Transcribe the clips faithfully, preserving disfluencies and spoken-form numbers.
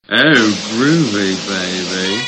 Oh, groovy, baby.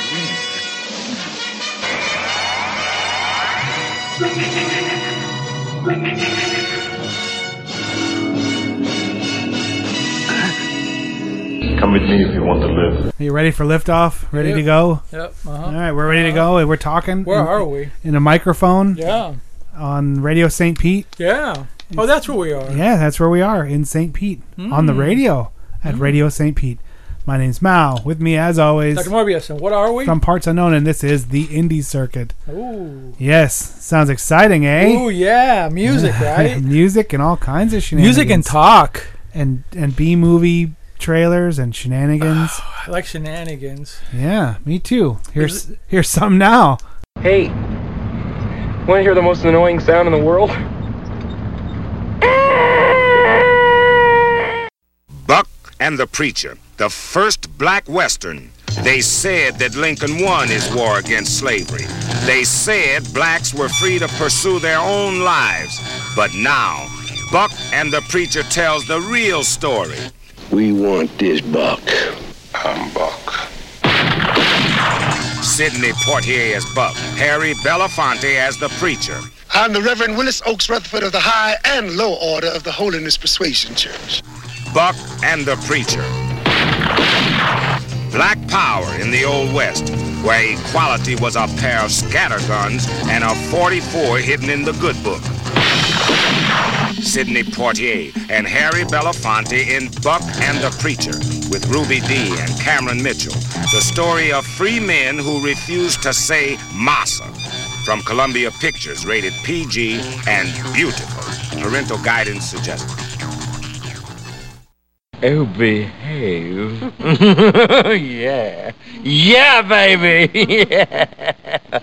Come with me if you want to live. Are you ready for liftoff? Ready Yep. to go? Yep. Uh-huh. All right, we're ready to go. We're talking. Where in, are we? In a microphone. Yeah. On Radio Saint Pete. Yeah. Oh, that's where we are. Yeah, that's where we are, in Saint Pete. Mm. On the radio at mm. Radio Saint Pete. My name's Mao. With me, as always, Doctor Morbius. And what are we? From Parts Unknown, and this is the Indie Circuit. Ooh. Yes. Sounds exciting, eh? Ooh, yeah. Music, right? Music and all kinds of shenanigans. Music and talk. And, and B-movie trailers and shenanigans. Oh, I like shenanigans. Yeah, me too. Here's, here's some now. Hey, want to hear the most annoying sound in the world? Buck and the Preacher, the first black Western. They said that Lincoln won his war against slavery. They said blacks were free to pursue their own lives. But now, Buck and the Preacher tells the real story. We want this Buck. I'm Buck. Sidney Poitier as Buck. Harry Belafonte as the Preacher. I'm the Reverend Willis Oakes Rutherford of the High and Low Order of the Holiness Persuasion Church. Buck and the Preacher. Black power in the Old West, where equality was a pair of scatterguns and a forty-four hidden in the good book. Sidney Poitier and Harry Belafonte in Buck and the Preacher with Ruby Dee and Cameron Mitchell. The story of free men who refused to say massa. From Columbia Pictures, rated P G and beautiful. Parental guidance suggested. Oh, behave. Yeah. Yeah, baby. Yeah.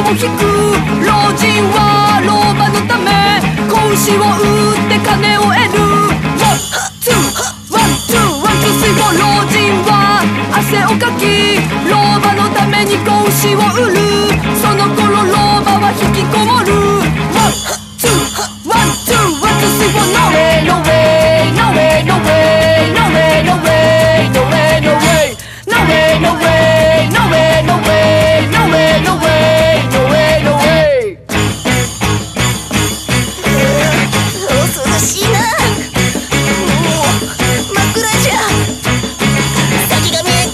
を引く。老人は老婆のため子牛を売って金を得る。ワンツーワンツーワンツースリーフォー。老人は汗をかき老婆のために子牛を売る。その頃老婆は引きこもる。ワンツーワンツーワンツースリーフォー。 No way no way no way no way no way no way no way no way no way no way no way no way no way no way no way no way。 恐ろしいな。もう真っ暗じゃ。先が見え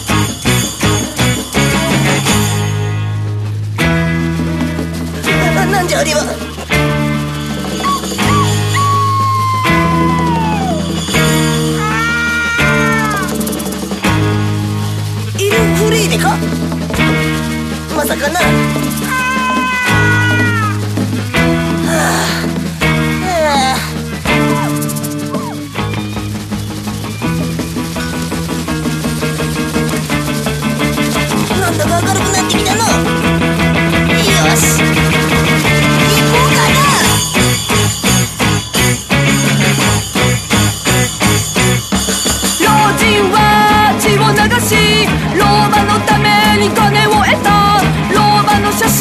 ん。な、なんじゃあれは。イルフリーレか。まさかな。なんだか明るくなってきたの。よし行こうかな。老人は血を流し老婆のために金を得た。老婆の写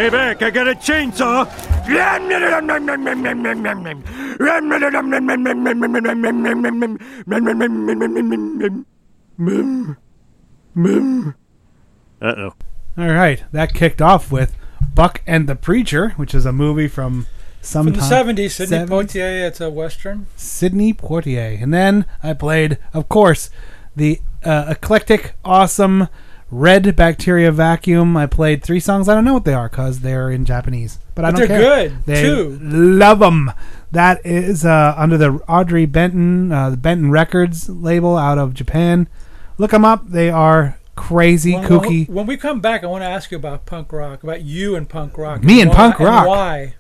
Stay back, I got a chainsaw. Uh-oh. All right, that kicked off with Buck and the Preacher, which is a movie from some From the time- seventies, Sidney seventies? Poitier. It's a western. Sidney Poitier. And then I played, of course, the uh, eclectic, awesome Red Bacteria Vacuum. I played three songs. I don't know what they are because they're in Japanese. But I But don't they're care. good, They too. love them. That is uh, under the Audrey Benton, uh, the Benton Records label out of Japan. Look them up. They are crazy, When, kooky. when we come back, I want to ask you about punk rock, about you and punk rock. Me and why- punk rock. why?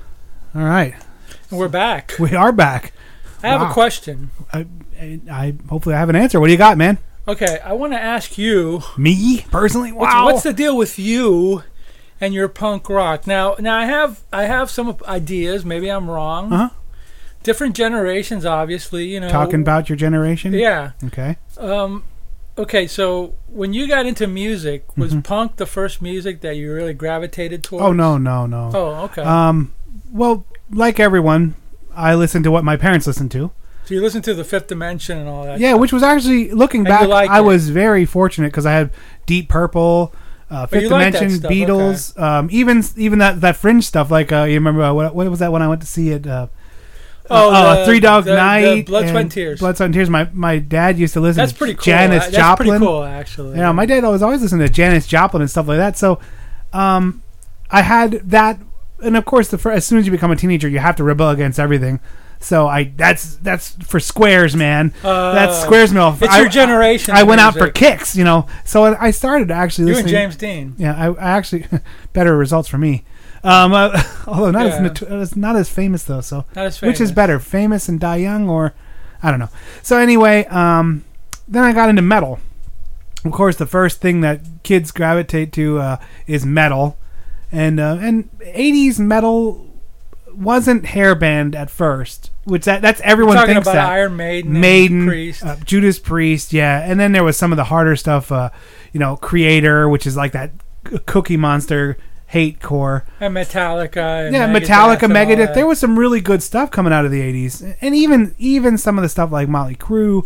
All right. And we're back. We are back. I have Wow. a question. I, I, I hopefully I have an answer. What do you got, man? Okay, I want to ask you. Me personally? What's, Wow. what's the deal with you and your punk rock? Now, now I have I have some ideas. Maybe I'm wrong. Uh-huh. Different generations, obviously. You know, Talking about your generation? Yeah. Okay. Um, okay, so when you got into music, was Mhm. punk the first music that you really gravitated towards? Oh, no, no, no. Oh, okay. Um, well, like everyone, I listened to what my parents listened to. So you listen to the Fifth Dimension and all that. Yeah, stuff. which was actually, looking And back, you liked I it. was very fortunate because I had Deep Purple, uh, Fifth you liked that Dimension, stuff, Beatles, um, even even that, that fringe stuff. Like, uh, you remember, uh, what, what was that when I went to see it? Uh, Oh, uh, the- Three Dog the- the Night. Blood, Sweat, and and Tears. Blood, Sweat, and Tears. My, my dad used to listen That's to pretty cool. Janis That's Joplin. pretty cool, actually. You know, my dad was always listening to Janis Joplin and stuff like that. So, um, I had that, and of course, the fir- as soon as you become a teenager, you have to rebel against everything. So I that's that's for squares, man. Uh, that squares me off. it's I, your generation I went out for music. kicks, you know. So I started actually You and listening. James Dean. Yeah, I, I actually better results for me. Um, uh, although not Yeah. as nat- it's not as famous though. So Not as which is famous. better, famous and die young, or I don't know. So anyway, um, then I got into metal. Of course, the first thing that kids gravitate to uh, is metal, and uh, and eighties metal wasn't hair band at first, which that that's everyone You're talking thinks about that. Iron Maiden and Maiden, Priest. Uh, Judas Priest, yeah, and then there was some of the harder stuff, uh, you know, Creator, which is like that c- Cookie Monster hate core. And Metallica. And Yeah, Megadeth Metallica, and all Megadeth. that. There was some really good stuff coming out of the eighties, and even even some of the stuff like Motley Crue.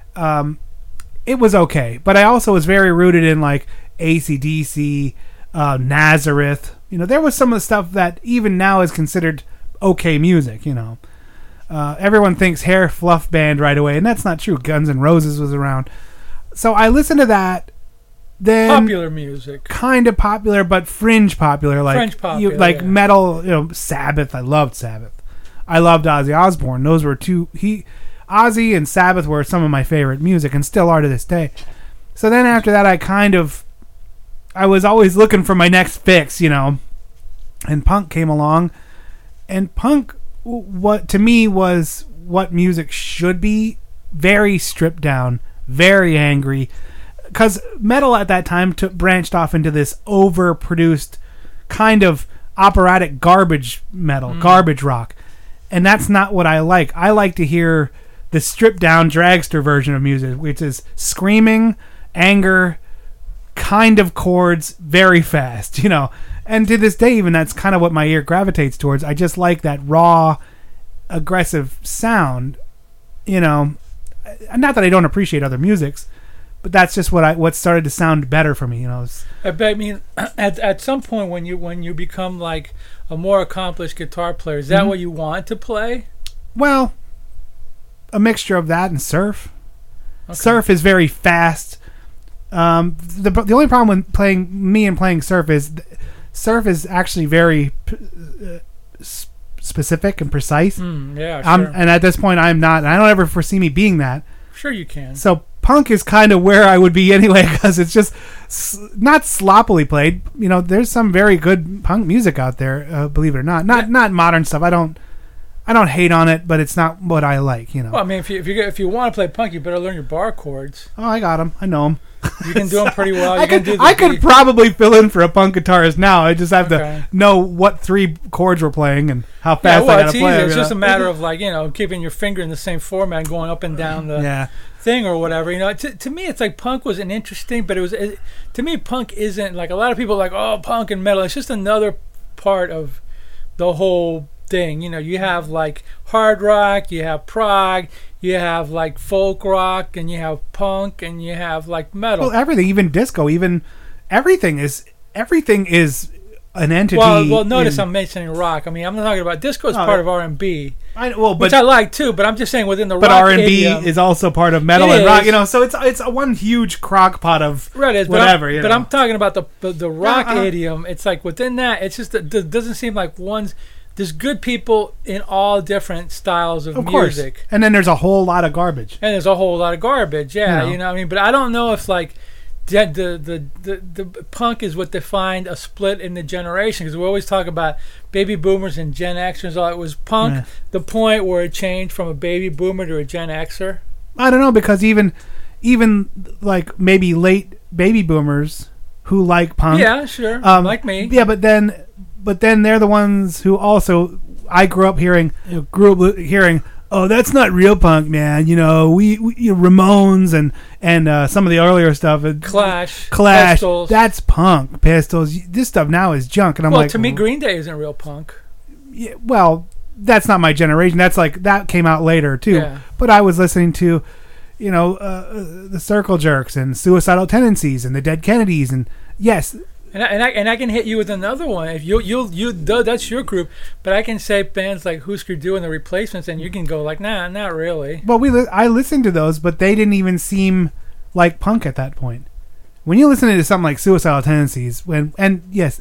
Um, it was okay, but I also was very rooted in like A C D C, uh, Nazareth. You know, there was some of the stuff that even now is considered okay music. You know, uh, everyone thinks hair fluff band right away, and that's not true. Guns N' Roses was around, so I listened to that. Then Popular music. kind of popular, but fringe popular, like Fringe popular, you, like yeah. metal. You know, Sabbath. I loved Sabbath. I loved Ozzy Osbourne. Those were two. He, Ozzy and Sabbath were some of my favorite music, and still are to this day. So then after that, I kind of, I was always looking for my next fix, you know, and punk came along, and punk, w- what to me was what music should be, very stripped down, very angry. Because metal at that time took, branched off into this overproduced kind of operatic garbage metal, Mm. garbage rock. And that's not what I like. I like to hear the stripped down dragster version of music, which is screaming, anger, kind of chords, very fast, you know. And to this day, even that's kind of what my ear gravitates towards. I just like that raw, aggressive sound, you know. Not that I don't appreciate other musics, but that's just what I what started to sound better for me, you know. It's, I bet. I mean, at at some point when you when you become like a more accomplished guitar player, is that Mhm. what you want to play? well, a mixture of that and surf. Okay. Surf is very fast. Um, the the only problem with playing me and playing surf is th- surf is actually very p- uh, s- specific and precise. Mm, yeah, I'm, sure. and at this point, I'm not. And I don't ever foresee me being that. Sure, you can. So punk is kind of where I would be anyway, because it's just s- not sloppily played. You know, there's some very good punk music out there. Uh, believe it or not, not not modern stuff. I don't. I don't hate on it, but it's not what I like, you know. Well, I mean, if you if you if you want to play punk, you better learn your bar chords. Oh, I got them. I know them. You can do them pretty well. You I can could do the I could beat. probably fill in for a punk guitarist now. I just have Okay. to know what three chords we're playing and how Yeah, fast well, I it's gotta easy. play. 'em, It's you just a know? matter of like you know keeping your finger in the same format and going up and down the Yeah. thing or whatever. You know, to, to me, it's like punk was an interesting, but it was it, to me, punk isn't like a lot of people are like oh punk and metal. It's just another part of the whole thing. You know, you have like hard rock, you have prog, you have like folk rock, and you have punk, and you have like metal. Well, everything, even disco, even everything is everything is an entity. Well, well, notice in- I'm mentioning rock. I mean, I'm not talking about disco is No, part of R and B, I, well, but which I like too. But I'm just saying within the but rock R and B idiom- is also part of metal It and rock. is. You know, so it's it's a one huge crock pot of Right, it is, whatever. But, I'm, you but know. I'm talking about the the, the rock Uh-uh. idiom. It's like within that, it's just that it doesn't seem like one's. There's good people in all different styles of, of course, music, and then there's a whole lot of garbage. and there's a whole lot of garbage. Yeah, You know. you know, what I mean, but I don't know if like the the the the, the punk is what defined a split in the generation because we always talk about baby boomers and Gen Xers. All it was punk. Yeah. The point where it changed from a baby boomer to a Gen Xer. I don't know because even even like maybe late baby boomers who like punk. Yeah, sure, Um, like me. Yeah, but then, but then they're the ones who also I grew up hearing, you know, grew up hearing. Oh, that's not real punk, man. You know, we, we you know, Ramones and and uh, some of the earlier stuff. uh, Clash, Clash. Pistols. That's punk. Pistols. This stuff now is junk, and I'm well, like, to me, Green Day isn't real punk. yeah, well, that's not my generation. That's like that came out later too. Yeah. But I was listening to, you know, uh, the Circle Jerks and Suicidal Tendencies and the Dead Kennedys, and yes. And I, and I and I can hit you with another one if you you you duh, that's your group, but I can say bands like Husker Du and the Replacements, and you can go like nah, not really. Well, we li- I listened to those, but they didn't even seem like punk at that point. When you listen to something like Suicidal Tendencies, when and yes,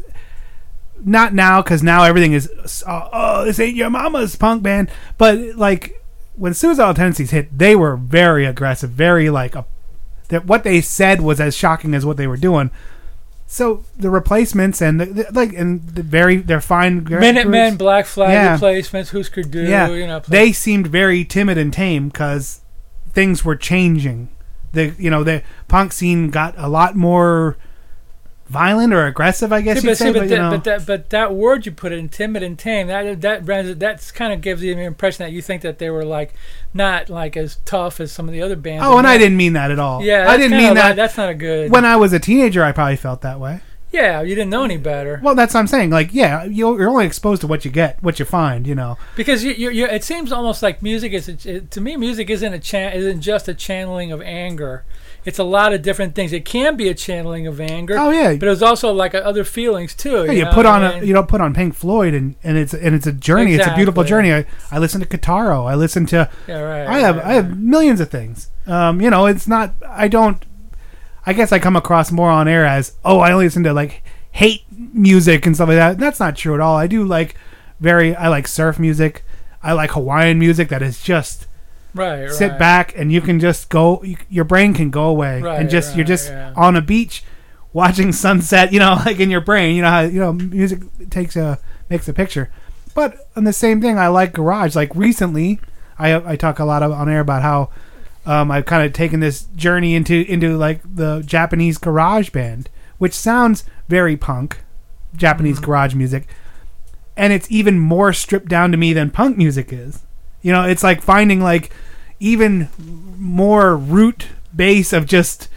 not now because now everything is uh, oh this ain't your mama's punk band, but like when Suicidal Tendencies hit, they were very aggressive, very like a, that what they said was as shocking as what they were doing. So the Replacements and the, the, like and the very they're fine. Minutemen, Black Flag, Yeah. Replacements, Husker Du. Yeah, You know, they seemed very timid and tame because things were changing. The you know the punk scene got a lot more violent or aggressive, I guess See, you'd but, say. see, But, but, you that, know, but that but that word you put in, timid and tame, that that that that's kind of gives you the impression that you think that they were like not like as tough as some of the other bands. oh, and I that- didn't mean that at all. Yeah, I that's didn't kinda mean like- that. That's not a good. When I was a teenager, I probably felt that way. Yeah, you didn't know any better. Well, that's what I'm saying. Like, yeah, you're you're only exposed to what you get, what you find. You know. Because you, you, you, it seems almost like music is a, it, to me. Music isn't a cha- isn't just a channeling of anger. It's a lot of different things. It can be a channeling of anger. Oh, yeah. but it's also like other feelings too. Yeah, you you know put what on I a mean? you know put on Pink Floyd and, and it's and it's a journey. It's a beautiful Exactly. journey. I, I listen to Guitaro. I listen to. Yeah, right, I have right, I have millions of things. Um, you know, it's not. I don't. I guess I come across more on air as oh, I only listen to like hate music and stuff like that. That's not true at all. I do like very. I like surf music. I like Hawaiian music that is just. Right, Sit right. back and you can just go. You, your brain can go away Right, and just you're right, just yeah. on a beach, watching sunset. You know, like in your brain. You know how you know music takes a makes a picture. But on the same thing, I like garage. Like recently, I I talk a lot of, on air about how um, I've kind of taken this journey into into like the Japanese garage band, which sounds very punk, Japanese Mm-hmm. garage music, and it's even more stripped down to me than punk music is. You know, it's like finding like even more root base of just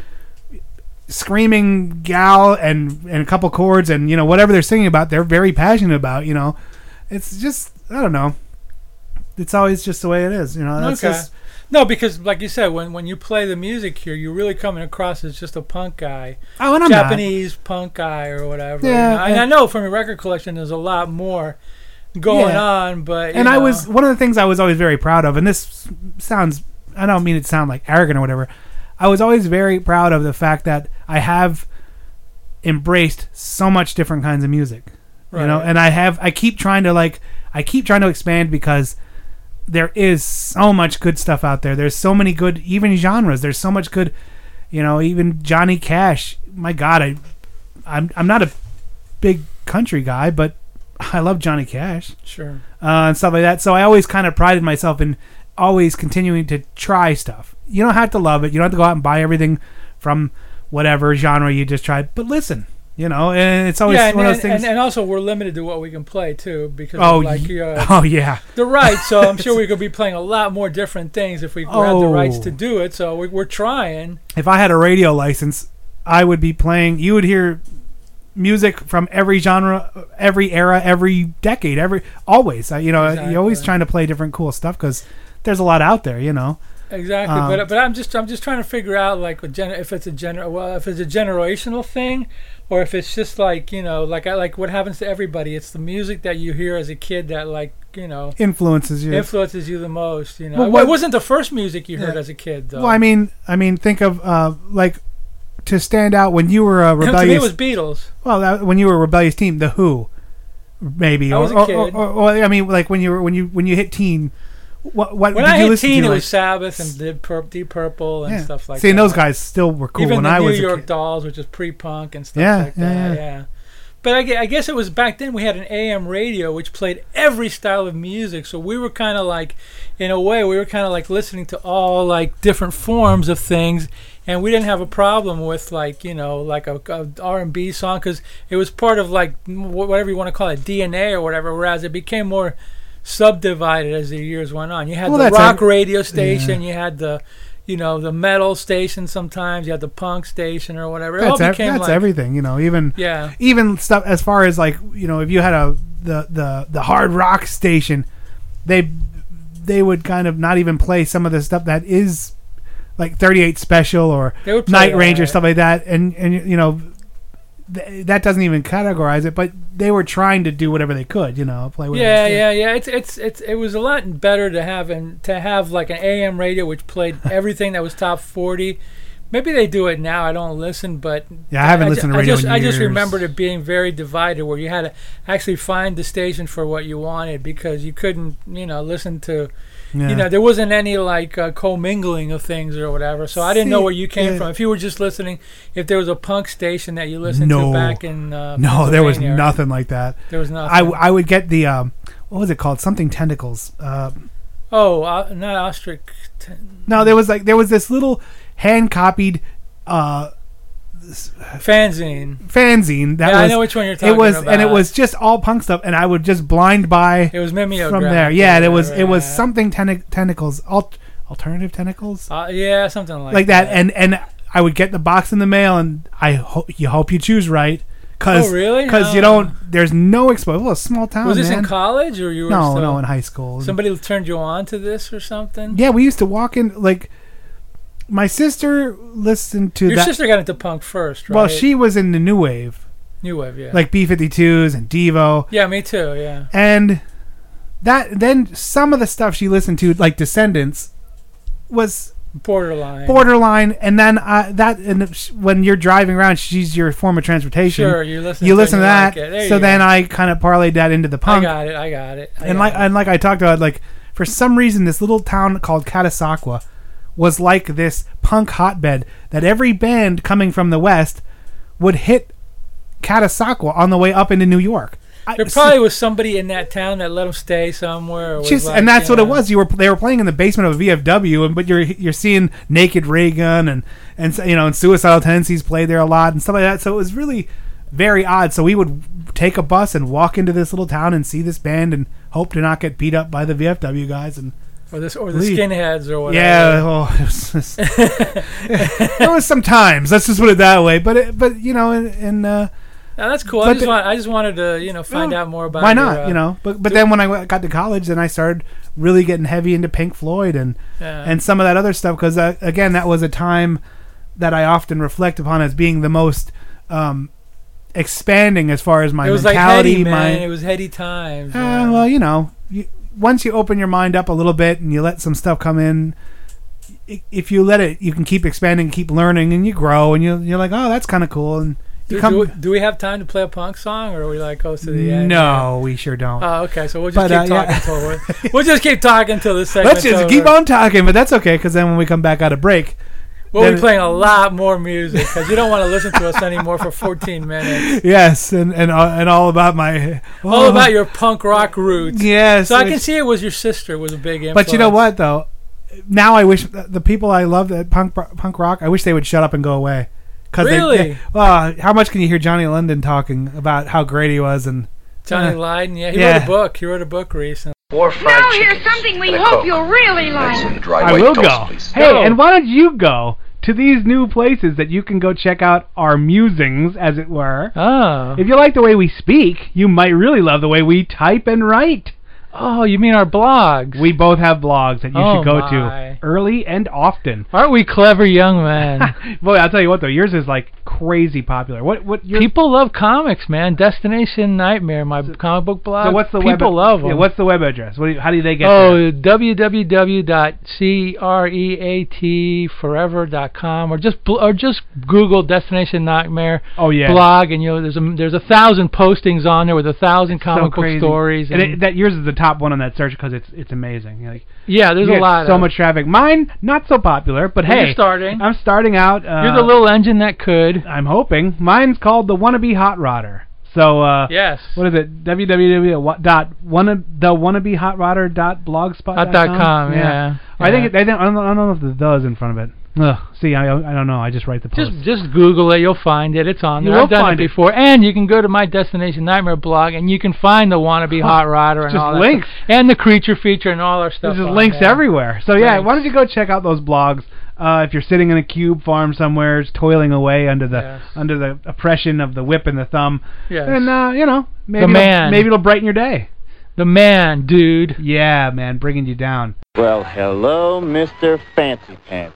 screaming gal and and a couple chords and you know whatever they're singing about, they're very passionate about. You know, it's just I don't know. It's always just the way it is. You know, that's Okay. just No, because like you said, when when you play the music here, you're really coming across as just a punk guy. Oh, and I'm not. Japanese punk guy or whatever. Yeah, you know? and, and- I know from your record collection, there's a lot more going Yeah. on. But you and I know. was one of the things I was always very proud of, and this sounds I don't mean it to sound like arrogant or whatever. I was always very proud of the fact that I have embraced so much different kinds of music, you know, Right. and I have I keep trying to like I keep trying to expand because there is so much good stuff out there. There's so many good even genres. There's so much good, you know, even Johnny Cash. My God, I I'm I'm not a big country guy, but I love Johnny Cash. Sure. Uh, and stuff like that. So I always kind of prided myself in always continuing to try stuff. You don't have to love it. You don't have to go out and buy everything from whatever genre you just tried. But listen, you know, and it's always yeah, and, one of and, those things. And, and also, we're limited to what we can play too, because Oh, of like ye- uh, oh, yeah. the rights. So I'm sure we could be playing a lot more different things if we had the Oh. rights to do it. So we, we're trying. If I had a radio license, I would be playing. You would hear music from every genre, every era, every decade, every always. Uh, you know, Exactly. you're always trying to play different cool stuff because there's a lot out there. You know. Exactly, Um, but but I'm just I'm just trying to figure out like a gen- if it's a gener- well if it's a generational thing, or if it's just like you know like I like what happens to everybody. It's the music that you hear as a kid that like you know Influences you. influences you the most. You know, Well, Well, what- it wasn't the first music you heard Yeah. as a kid though. Well, I mean, I mean, think of uh, like to stand out when you were a to me, rebellious. it was Beatles. Well, that, when you were a rebellious team, the Who, maybe. I or, was a or, kid. Or, or, or, I mean, like when you were when you when you hit teen, what what When did I you hit listen teen, to? it like, was Sabbath and Deep, Pur- Deep Purple and yeah. stuff like See, that. and those guys still were cool Even when the I New was a York kid. Dolls, which is pre-punk and stuff Yeah, like yeah, that. yeah. Yeah. But I gue- I guess it was back then we had an A M radio which played every style of music, so we were kind of like, in a way, we were kind of like listening to all like different forms of things, and we didn't have a problem with like you know like a, a R and B song because it was part of like m- whatever you want to call it, D N A or whatever. Whereas it became more subdivided as the years went on. You had Well, the that's rock ev- radio station, you had the you know the metal station. Sometimes you had the punk station or whatever. It all That's, ev- became that's like, everything, you know. Even Yeah. even stuff as far as like you know, if you had a the the the hard rock station, they they would kind of not even play some of the stuff that is like thirty-eight Special or They would play Night Ranger that. stuff like that, and and you know th- that doesn't even categorize it, but they were trying to do whatever they could, you know, play whatever Yeah, they could. yeah, yeah. It's it's it's it was a lot better to have and to have like an A M radio which played everything that was top forty. Maybe they do it now. I don't listen, but Yeah, I haven't ju- listened to I radio just in I just years. remembered it being very divided, where you had to actually find the station for what you wanted because you couldn't, you know, listen to. Yeah. You know, there wasn't any like uh, commingling of things or whatever, so I didn't know See, where you came yeah. from. If you were just listening, if there was a punk station that you listened No. to back in uh, No, there was Pennsylvania, nothing like that. There was nothing. I, w- I would get the um, what was it called? Something Tentacles. Uh, Oh, uh, not ostrich. T- no, there was like there was this little hand copied uh, fanzine. fanzine that Yeah, I was. know which one you're It talking was and it about. was just all punk stuff, and I would just blind buy. It was mimeograph from there. or Yeah, it was whatever, it was yeah. something ten- tentacles, alt- alternative tentacles, Uh, yeah, something like, like that. And and I would get the box in the mail, and I ho- you hope you choose right. Cause, Oh, really? Because you Oh. don't. There's no exposure. Well, a small town. Was this man. in college or you were No, still, no, in high school. Somebody turned you on to this or something? Yeah, we used to walk in like. My sister listened to Your that. sister got into punk first, right? Well, she was in the new wave, New Wave, yeah. like B fifty-twos and Devo. Yeah, me too, yeah. And that then some of the stuff she listened to, like Descendants, was Borderline. borderline. And then uh, that, and sh- when you're driving around, she's your form of transportation. Sure, you listen You to it listen to and you that. like it. There So you then go. I kind of parlayed that into the I punk. got it, I got it. I and got like it. and like I talked about, like for some reason, this little town called Catasauqua was like this punk hotbed that every band coming from the west would hit Catasauqua on the way up into New York. I- There probably was somebody in that town that let them stay somewhere. Or was just like, and that's you what it know, was. You were they were playing in the basement of a V F W, and but you're you're seeing Naked Ray Gun and and you know and Suicidal Tendencies played there a lot and stuff like that. So it was really very odd. So we would take a bus and walk into this little town and see this band and hope to not get beat up by the V F W guys and. Or, this, or the leave. skinheads or whatever. Yeah, well, it was just, there was some times. Let's just put it that way. But it, but you know, and, and uh, Now, that's cool. I but just, the- want, I just wanted to, you know, find Well, out more about why your, not? uh, you know, but but then when I w- got to college, then I started really getting heavy into Pink Floyd and Yeah. and some of that other stuff because uh, again, that was a time that I often reflect upon as being the most um, expanding as far as my it was mentality. like heady, my man. It was heady times. uh, yeah. well, you know, you, once you open your mind up a little bit and you let some stuff come in, i- if you let it, you can keep expanding, keep learning, and you grow, and you you're like, oh, that's kind of cool, and you do, come. do, do we have time to play a punk song, or are we like close to the end? No, we sure don't. Oh, okay. So we'll just But, keep uh, talking yeah. till we're, we'll just keep talking till this segment. Let's just keep on talking, but that's okay because then when we come back out of break, We'll then be playing a lot more music because you don't want to listen to us anymore for fourteen minutes. Yes, and and uh, and all about my oh. all about your punk rock roots. Yes, so I which, can see it was your sister was a big influence. But you know what though? Now I wish the people I love at punk punk rock. I wish they would shut up and go away. Cause really? They, they, uh, how much can you hear Johnny London talking about how great he was and Johnny uh, Lydon? Yeah, he yeah. wrote a book. He wrote a book recently. Four fried now chickens here's something we and a hope Coke. you'll really like. Dry I white will toast, go. please. Hey, Go. and why don't you go to these new places that you can go check out our musings, as it were. Oh. If you like the way we speak, you might really love the way we type and write. Oh, you mean our blogs? We both have blogs that you oh should go my. to early and often. Aren't we clever young men? Boy, I'll tell you what though, yours is like crazy popular. What what yours? People love comics, man. Destination Nightmare, my so, comic book blog. So what's the people web, love them. Yeah, what's the web address? What do you, how do they get oh, there? w w w dot creat forever dot com or just or just Google Destination Nightmare. Oh yeah. Blog, and you know there's a there's a thousand postings on there with a thousand it's comic so book stories. And, and it, that yours is the top one on that search because it's it's amazing. Like yeah, there's a lot. So of much traffic. Mine not so popular, but well, hey, you're starting. I'm starting out. Uh, You're the little engine that could. I'm hoping. Mine's called the Wannabe Hot Rodder. So uh, yes, what is it? w w w dot wanna the wannabe hot rodder dot blogspot dot com. Yeah. yeah. I think it, I, think, I don't know, I don't know if the does in front of it. Ugh. See, I I don't know. I just write the post. Just just Google it. You'll find it. It's on there. You will I've done find it it before. And you can go to my Destination Nightmare blog, and you can find the Wannabe Hot Rodder and just all that links. stuff. And the Creature Feature and all our stuff. There's just on links there. everywhere. So yeah, Thanks. why don't you go check out those blogs? Uh, if you're sitting in a cube farm somewhere, toiling away under the yes. under the oppression of the whip and the thumb, yes. and uh, you know, maybe the man. It'll, maybe it'll brighten your day. The man, dude. Yeah, man, bringing you down. Well, hello, Mister Fancy Pants.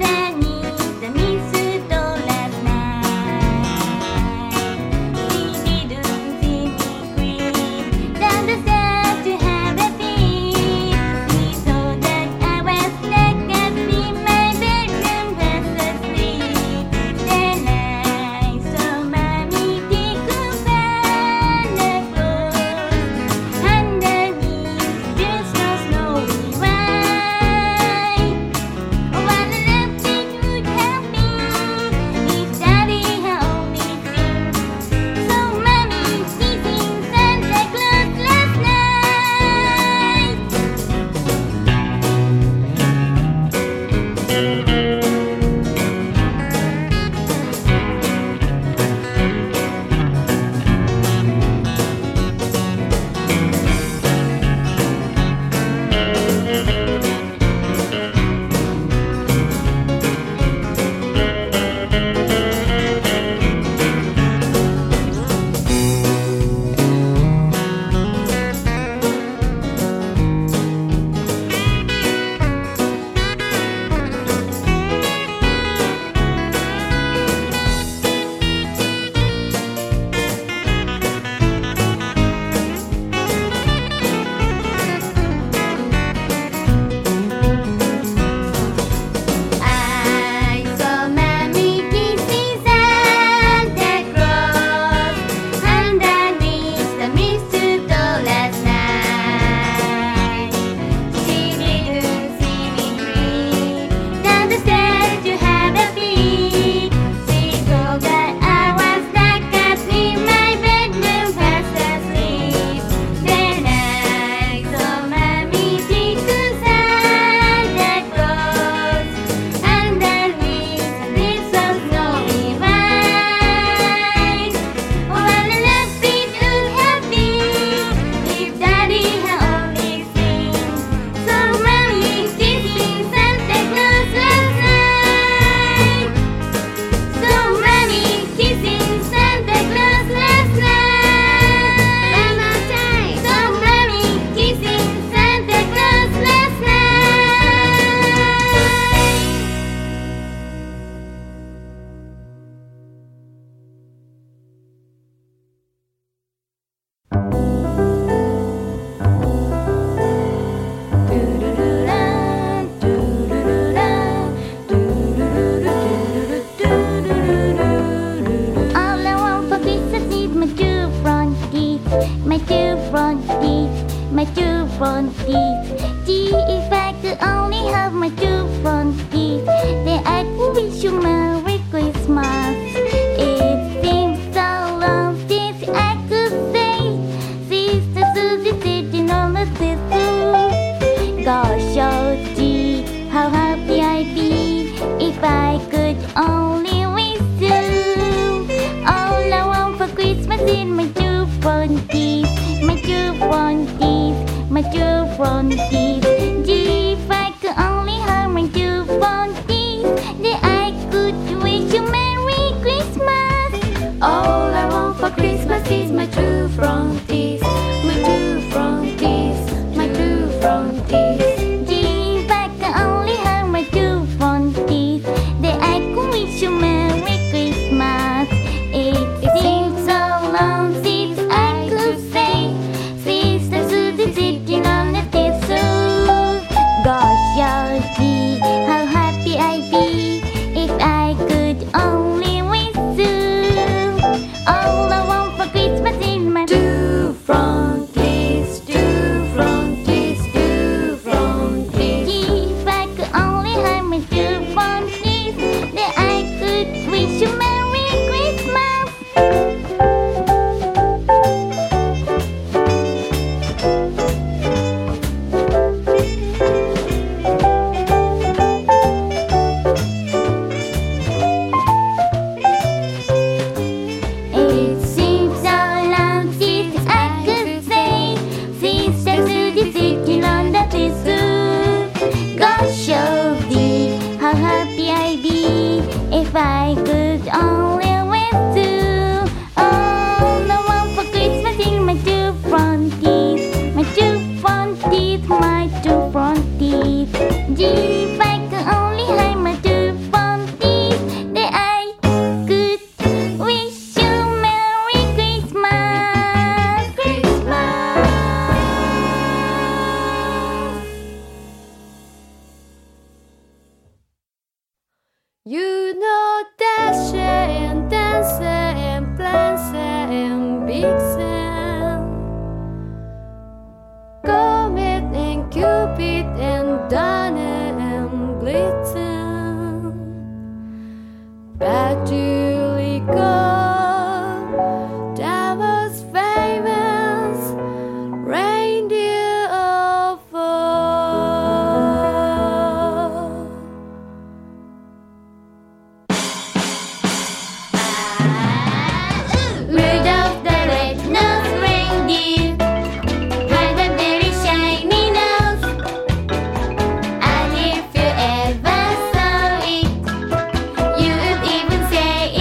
Underneath the mistletoe last night. only with you. All I want for Christmas is my two front teeth, my two front teeth, my two front teeth. Gee, if I could only have my two front teeth, then I could wish you Merry Christmas. All I want for Christmas is my two front teeth, my two front teeth, my two front teeth. Gee, if I could only have my two front teeth, then I could wish you Merry Christmas. It seems so long since I could say, Sister Susie sitting on the thistle. Gosh, y'all see how happy I'd be if I could only with you. All I want for Christmas is my two front teeth, two front teeth, two front teeth. If I could only have my two front teeth, then I could wish you Merry Christmas. It seems so long since I could say, Sister Susie sitting on the thistle. Gosh, oh dear, how happy I'd be if I could only with you. All I want for Christmas is my two front teeth, my two front teeth, my two front teeth. Gee, if I could only have my two front teeth, then I could wish you Merry Christmas. Christmas. You know Dasher, Dancer, and Prancer, and Vixen, Comet, and Cupid, and Donner, and Blitzen, Basilica, that was famous reindeer of old. Rudolph the red-nosed reindeer had a very shiny nose, and if you ever saw it, you would even say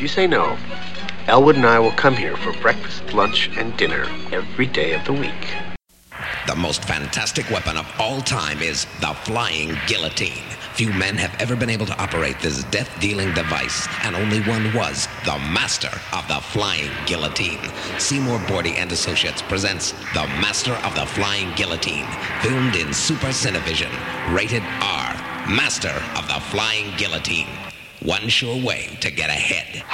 you say no, Elwood and I will come here for breakfast, lunch, and dinner every day of the week. The most fantastic weapon of all time is the flying guillotine. Few men have ever been able to operate this death-dealing device, and only one was the master of the flying guillotine. Seymour Bordy and Associates presents The Master of the Flying Guillotine, filmed in Super Cinevision, rated R. Master of the Flying Guillotine. One sure way to get ahead.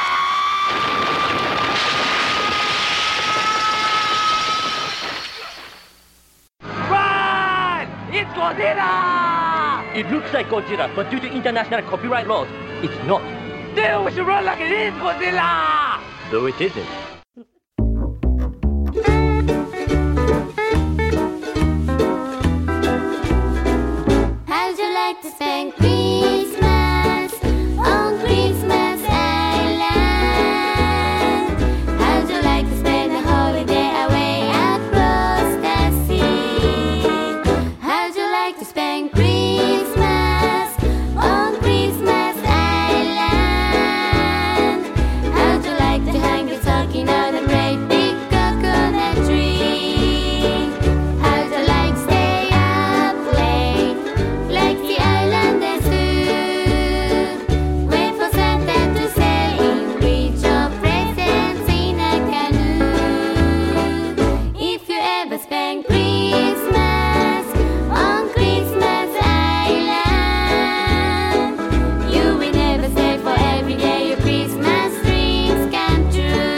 Run! It's Godzilla! It looks like Godzilla, but due to international copyright laws, it's not. Then we should run like it is Godzilla! Though it isn't. How'd you like to spend Christmas on Christmas Island? How'd you like to spend a holiday away across the sea? How'd you like to spend Christmas on Christmas Island? How'd you like to hang your stocking on a great big coconut tree? How'd you like to stay up late like the islanders do? Wait for Santa to sail in, reach your presents in a canoe. If you ever spend Christmas on Christmas Island, you will never stay for every day your Christmas dreams come true.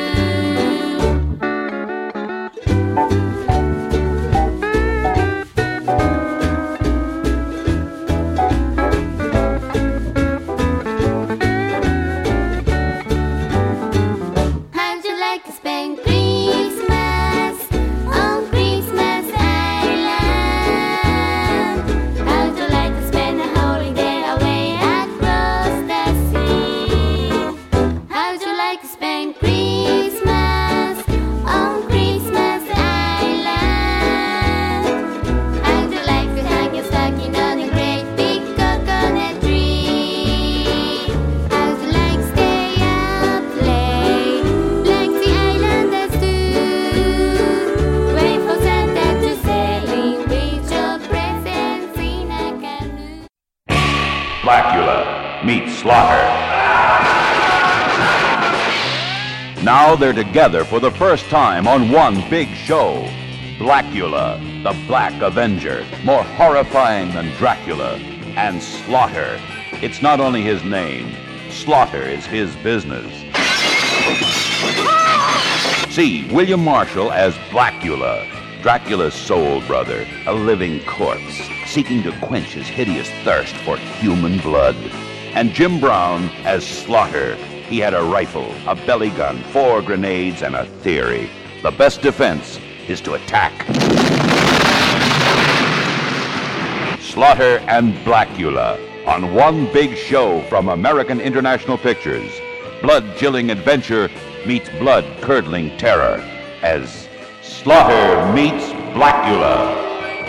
How'd you like to spend Christmas on Christmas Island? How'd you like to spend a holiday away across the sea? How'd you like to spend Christmas on Christmas Island? How'd you like to hang your stocking on a great big coconut tree? How'd you like to stay up late like the islanders do? Wait for Santa to sail in, reach your presents in a canoe. Blackula meets Slaughter. Now they're together for the first time on one big show. Blackula, the Black Avenger, more horrifying than Dracula. And Slaughter. It's not only his name. Slaughter is his business. See William Marshall as Blackula, Dracula's soul brother, a living corpse, seeking to quench his hideous thirst for human blood. And Jim Brown as Slaughter. He had a rifle, a belly gun, four grenades, and a theory. The best defense is to attack. Slaughter and Blackula on one big show from American International Pictures. Blood-chilling adventure meets blood-curdling terror as Slaughter meets Blackula.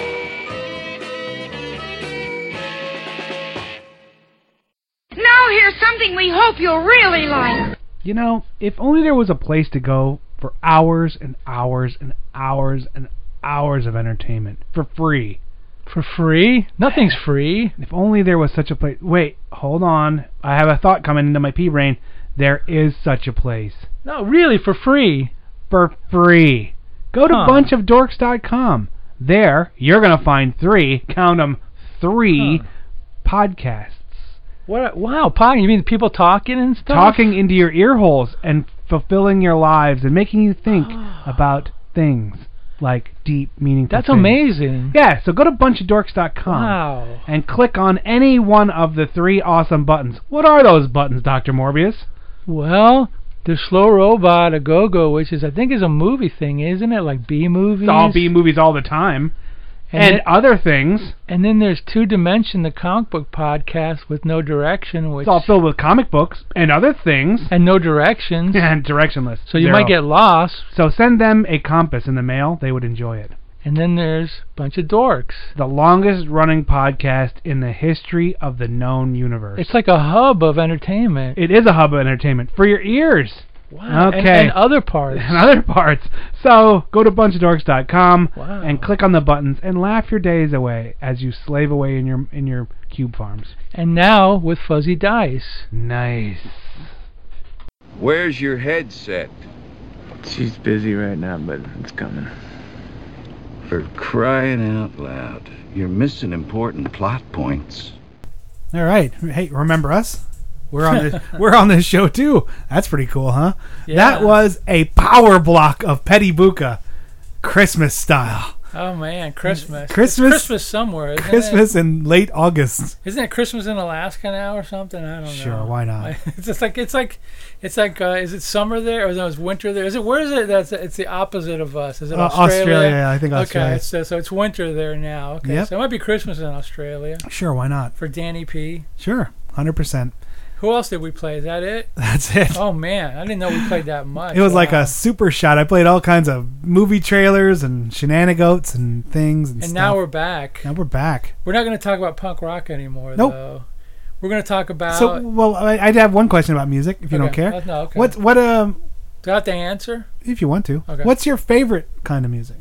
Now here's something we hope you'll really like. You know, if only there was a place to go for hours and hours and hours and hours of entertainment for free. For free? Nothing's free. If only there was such a place. Wait, hold on. I have a thought coming into my pea brain. There is such a place. No, really, for free. For free. Go to Huh. bunch of dorks dot com. There, you're going to find three, count them, three Huh. podcasts. What? Wow, pod, you mean people talking and stuff? Talking into your ear holes and fulfilling your lives and making you think about things like deep, meaningful That's things. amazing. Yeah, so go to bunch of dorks dot com Wow. and click on any one of the three awesome buttons. What are those buttons, Doctor Morbius? Well, there's Slow Robot, A Go-Go, which is, I think, is a movie thing, isn't it? Like B-movies? It's all B movies all the time. And, And then- other things. And then there's Two Dimension, the comic book podcast with No Direction, which It's all filled with comic books and other things. and no directions. And directionless. So you Zero. might get lost. So send them a compass in the mail. They would enjoy it. And then there's a bunch of dorks. The longest running podcast in the history of the known universe. It's like a hub of entertainment. It is a hub of entertainment for your ears. Wow. Okay. And, and other parts. And other parts. So go to bunch of dorks dot com Wow. and click on the buttons and laugh your days away as you slave away in your in your cube farms. And now with Fuzzy Dice. Nice. Where's your headset? She's busy right now, but it's coming. For crying out loud. You're missing important plot points. All right. Hey, remember us? We're on this, we're on this show too. That's pretty cool, huh? Yeah. That was a power block of Petty Buka, Christmas style. Oh man, Christmas. Christmas. It's Christmas somewhere. Isn't Christmas it? in late August. Isn't it Christmas in Alaska now or something? I don't know. Sure, why not? It's just like it's like it's like uh, is it summer there or no, it's winter there? Is it where is it? That's it's the opposite of us. Is it Uh, Australia? Australia, I think Australia. Okay, so so it's winter there now. Okay, Yep. so it might be Christmas in Australia. Sure, why not? For Danny P. Sure, one hundred percent. Who else did we play? Is that it? That's it. Oh man, I didn't know we played that much. It was like Wow. a super shot. I played all kinds of movie trailers and shenanigans and things and, And stuff. now we're back. Now we're back. We're not going to talk about punk rock anymore, Nope. though. We're going to talk about. So, well, I, I'd have one question about music, if you don't Okay. care. Uh, no, okay. What, what, um, Do I have to answer? if you want to. Okay. What's your favorite kind of music?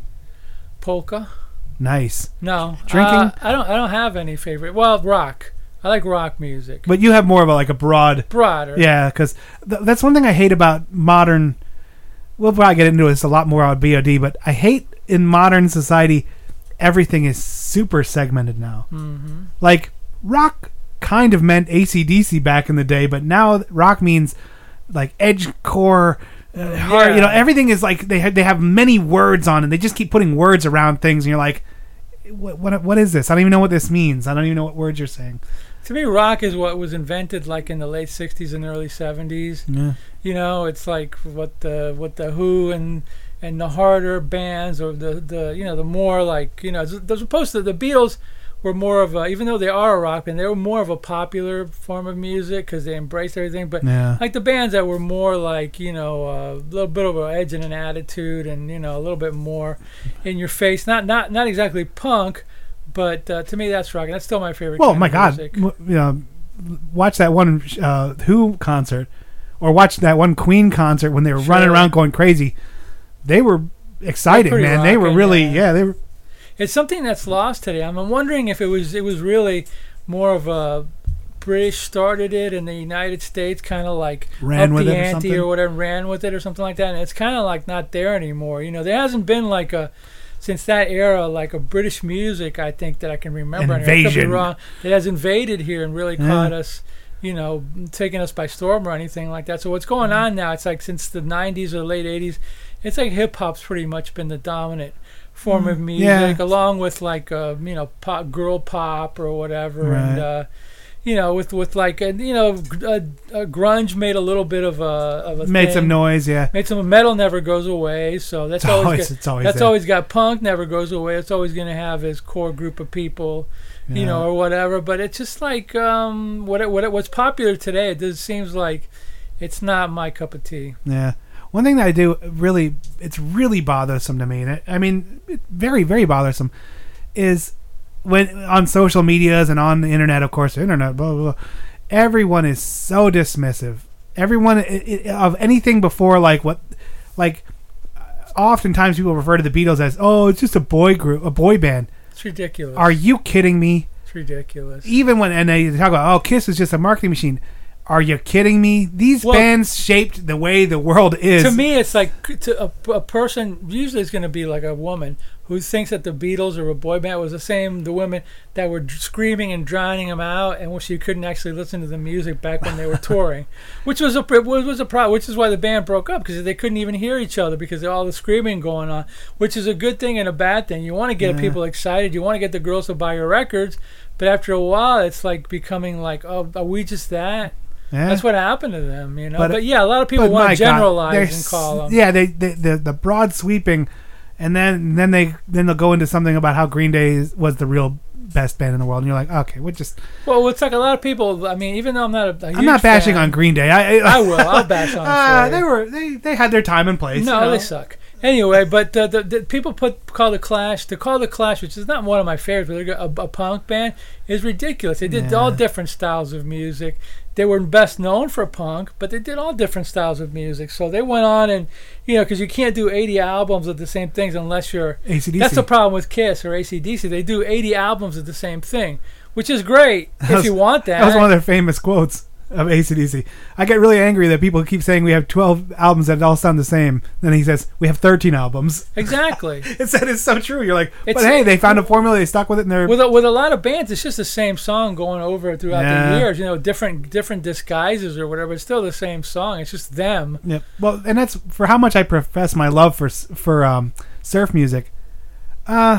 Polka. Nice. No. Drinking? Uh, I don't. I don't have any favorite. Well, rock. I like rock music. But you have more of a, like a broad. Broader. Yeah, because th- that's one thing I hate about modern. We'll probably get into this a lot more on B O D, but I hate in modern society, everything is super segmented now. Mm-hmm. Like, rock kind of meant A C D C back in the day, but now rock means like edge core. Uh, hard, you know, everything is like they have, they have many words on it. They just keep putting words around things, and you're like, what, what what is this? I don't even know what this means. I don't even know what words you're saying. To me, rock is what was invented like in the late sixties and early seventies. Yeah. You know, it's like what the what the Who and and the harder bands, or the, the you know the more like you know as, as opposed to the Beatles were more of a, even though they are a rock band, they were more of a popular form of music because they embraced everything. But Yeah. like the bands that were more like you know a little bit of an edge and an attitude, and you know a little bit more in your face. Not not not exactly punk. But uh, to me, that's rock. That's still my favorite. Well, kind my of God, music. w- you know, watch that one uh, Who concert, or watch that one Queen concert when they were Sure. running around going crazy. They were exciting, They're pretty man. They were rockin', really, yeah. yeah, they were. It's something that's lost today. I'm wondering if it was it was really more of a British started it, and the United States kind of like Ran upped with the it or ante something? or whatever, ran with it or something like that. And it's kind of like not there anymore. You know, there hasn't been like a since that era like a British music. I think that I can remember. And I could be Invasion. wrong. That has invaded here and really Yeah. caught us. You know, taking us by storm or anything like that. So what's going on now? It's like since the nineties or late eighties, it's like hip hop's pretty much been the dominant form Mm, of music, yeah. along with like uh, you know pop, girl pop or whatever, and Right. uh, you know with with like uh, you know g- uh, uh, grunge made a little bit of a of a Made thing. some noise, yeah. Made some metal never goes away, so that's It's always, always- got, it's always that's there. always got punk never goes away. It's always going to have his core group of people. You Yeah. know, or whatever, but it's just like um, what it, what it, what's popular today. It just seems like it's not my cup of tea. Yeah. One thing that I do really, it's really bothersome to me, and it, I mean, it, very, very bothersome, is when on social medias and on the internet, of course, the internet, blah, blah, blah, everyone is so dismissive. Everyone it, it, of anything before, like what, like, oftentimes people refer to the Beatles as, oh, it's just a boy group, a boy band. It's ridiculous. Are you kidding me? It's ridiculous. Even when and they talk about, oh, Kiss is just a marketing machine. Are you kidding me? These Well, bands shaped the way the world is. To me, it's like to a, a person. Usually, it's going to be like a woman who thinks that the Beatles or a boy band was the same. The women that were screaming and drowning them out, and wish you couldn't actually listen to the music back when they were touring, which was a was, was a problem. Which is why the band broke up, because they couldn't even hear each other because of all the screaming going on. Which is a good thing and a bad thing. You want to get Yeah. people excited. You want to get the girls to buy your records, but after a while, it's like becoming like, oh, are we just that? Yeah. That's what happened to them, you know. But- But, yeah, a lot of people but want my to God, generalize they're and s- call them. Yeah, they, they the the broad sweeping, and then then they then they'll go into something about how Green Day is, was the real best band in the world, and you're like, okay, we just. Well, it's like a lot of people. I mean, even though I'm not a, a I'm not huge bashing fan, on Green Day. I I, I will. I'll bash on. Ah, for they you. were they they had their time and place. No, you know? they suck. Anyway, but the, the, the people put call the Clash, to call the Clash, which is not one of my favorites, but they're a, a punk band, is ridiculous. They did Yeah. all different styles of music. They were best known for punk, but they did all different styles of music. So they went on and, you know, because you can't do eighty albums of the same things unless you're... A C D C. That's the problem with Kiss or A C D C. They do eighty albums of the same thing, which is great That if was- you want that. That was one of their famous quotes of A C D C. I get really angry that people keep saying we have twelve albums that all sound the same. Then he says we have thirteen albums. Exactly. It's that is so true. You're like, but It's- hey, they found a formula. They stuck with it, and they're With a, with a lot of bands, it's just the same song going over throughout Yeah. the years. You know, different different disguises or whatever. It's still the same song. It's just them. yeah. Well, and that's for how much I profess my love for s- for um, surf music. Uh,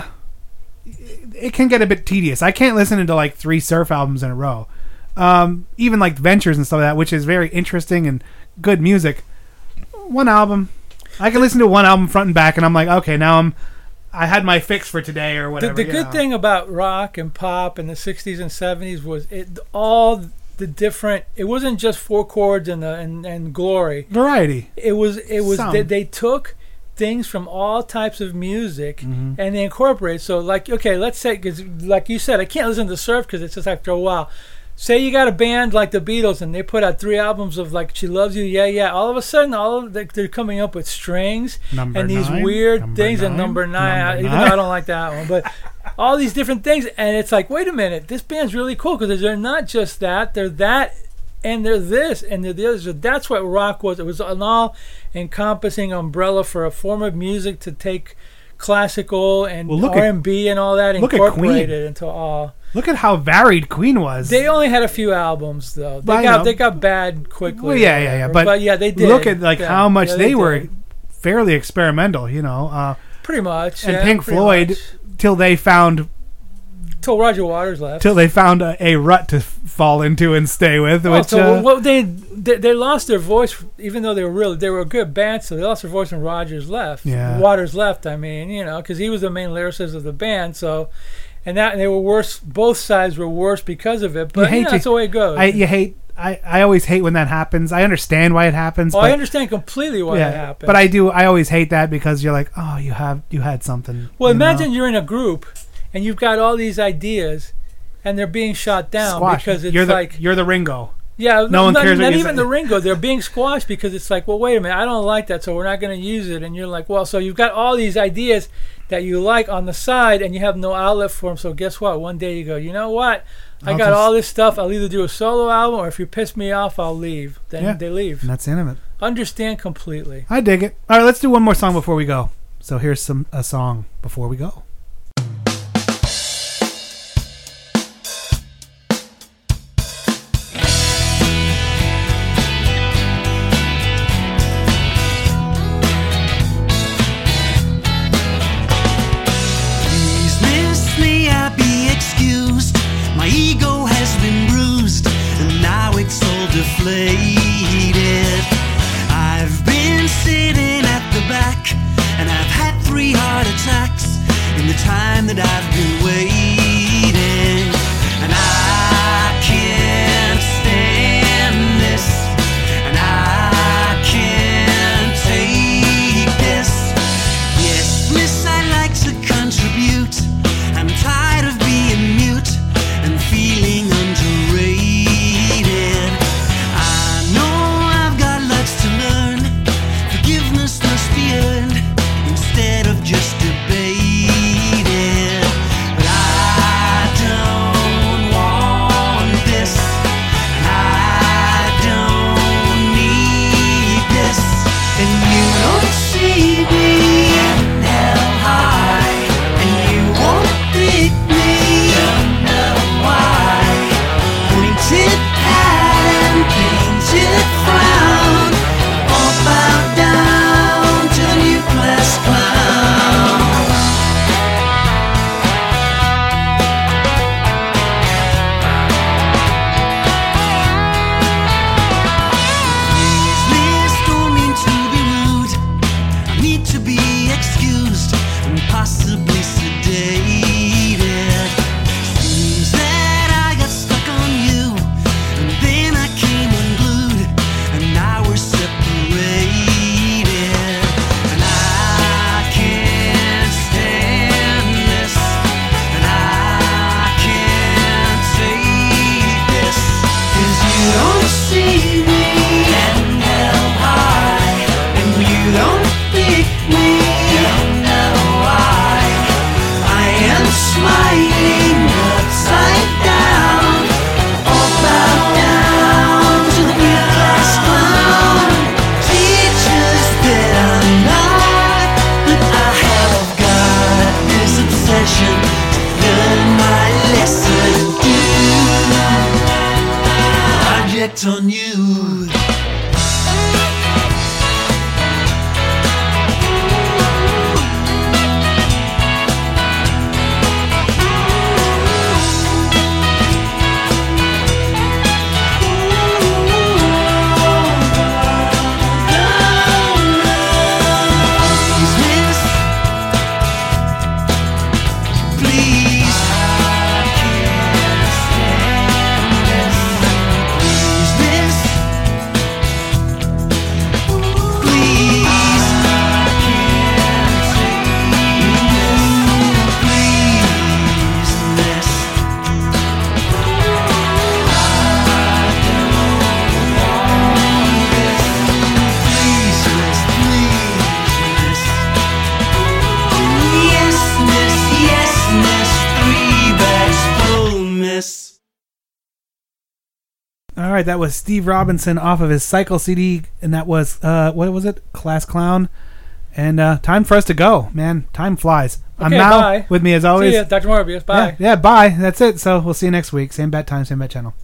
it can get a bit tedious. I can't listen to like three surf albums in a row. Um, even like Ventures and stuff like that, which is very interesting and good music. One album, I can listen to one album front and back, and I'm like, okay, now I'm, I had my fix for today or The, whatever. the you good know. thing about rock and pop in the sixties and seventies was it all the different. It wasn't just four chords and the and, and glory. Variety. It was it was Some. they, they took things from all types of music Mm-hmm. and they incorporate. So like okay, let's say because like you said, I can't listen to surf because it's just after a while. Say you got a band like the Beatles and they put out three albums of like She Loves You, Yeah, Yeah. All of a sudden, all of the, they're coming up with strings Number and these nine, weird number things. And nine, number nine, number even nine. though I don't like that one, but all these different things. And it's like, wait a minute, this band's really cool because they're not just that, they're that, and they're this, and they're the other. So that's what rock was. It was an all-encompassing umbrella for a form of music to take classical and Well, look at- R and B and all that, look at incorporate Queen. it into all. Look at how varied Queen was. They only had a few albums though. They Well, I got know. they got bad quickly. Well, yeah, or yeah, yeah. whatever. But, yeah, they did. Look at like Yeah, how much yeah, they, were did. fairly experimental, you know. Uh, Pretty much. and yeah, Pink pretty Floyd, much. till they found Till Roger Waters left. till they found a, a rut to f- fall into and stay with. Well, which so uh, well, they, they they lost their voice, even though they were really they were a good band. So they lost their voice when Rogers left. Yeah. Waters left. I mean, you know, because he was the main lyricist of the band. So, and that and they were worse. Both sides were worse because of it. But you know, that's the way it goes. I, you hate. I, I always hate when that happens. I understand why it happens. well, but, I understand completely why yeah, it happened. but I do. I always hate that because you're like, oh, you have you had something. Well, you imagine know? you're in a group and you've got all these ideas, and they're being shot down Squash. because it's you're the, like you're the Ringo. yeah, no one not, cares what Not you even say. the Ringo. They're being squashed because it's like, well, wait a minute, I don't like that, so we're not going to use it. And you're like, well, so you've got all these ideas that you like on the side, and you have no outlet for them. So guess what? One day you go, you know what? I I'll got just- all this stuff. I'll either do a solo album, or if you piss me off, I'll leave. Then Yeah. they leave. And that's the end of it. Understand completely. I dig it. All right, let's do one more song before we go. So here's some a song before we go. Please miss me, I be excused. My ego has been bruised, and now it's all deflated. I've been sitting at the back, and I've had three heart attacks in the time that I've been waiting. And I can't stand this, and I can't take this. Yes, miss, I like to contribute. I'm tired of being mute and feeling underrated. I know I've got lots to learn. Forgiveness must be earned instead of just debated. bet on you. All right, that was Steve Robinson off of his Cycle C D, and that was, uh, what was it? Class Clown. And uh, time for us to go, man. Time flies. Okay, I'm Mal. bye. With me as always. See ya, Doctor Morbius. Bye. Yeah, yeah, bye. That's it. So we'll see you next week. Same bat time, same bat channel.